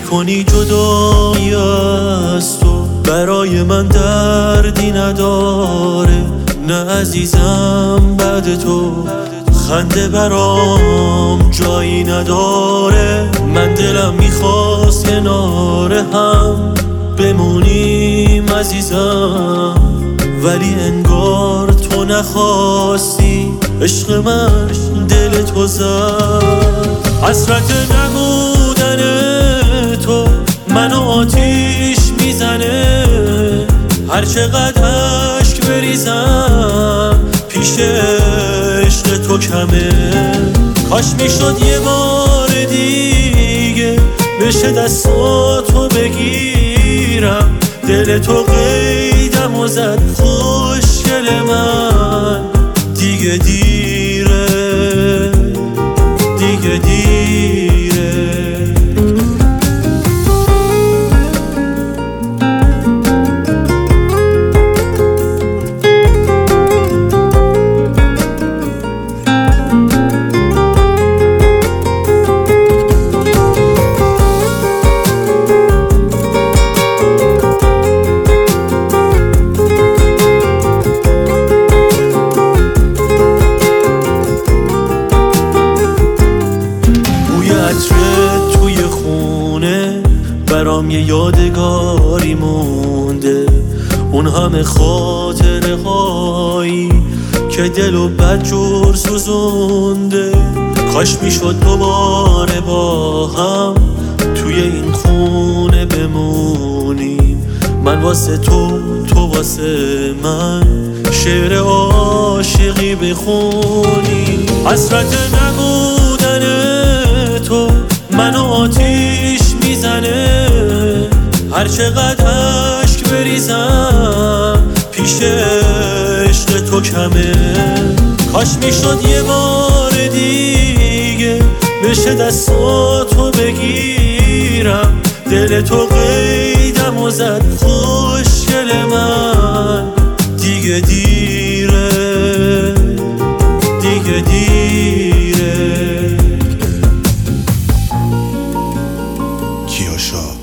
کنی جدایی از تو برای من دردی نداره. نه عزیزم بعد تو خنده برام جایی نداره. من دلم میخواست کنار هم بمونیم عزیزم، ولی انگار تو نخواستی. عشق من دل تو زد. حسرت نبودن تو منو آتیش میزنه. هر چقدر اشک بریزم پیش عشق تو کمه. کاش میشد یه بار دیگه بشه دستاتو بگیرم. دل تو قیدم و زد خوشگل من. دیگه دیره، دیگه دیره. توی خونه برام یه یادگاری مونده. اون همه خاطره هایی که دلو بدجور سوزونده. کاش میشد دوباره با هم توی این خونه بمونیم. من واسه تو، تو واسه من شعر عاشقی بخونیم. حسرت نبودن تو منو آتیش میزنه. هر چقدر اشک بریزم پیش عشق تو کمه. کاش میشد یه بار دیگه بشه دستاتو بگیرم. دل تو قیدم و زد خوشگل من. دیگه دیره، دیگه دیره. کیاشا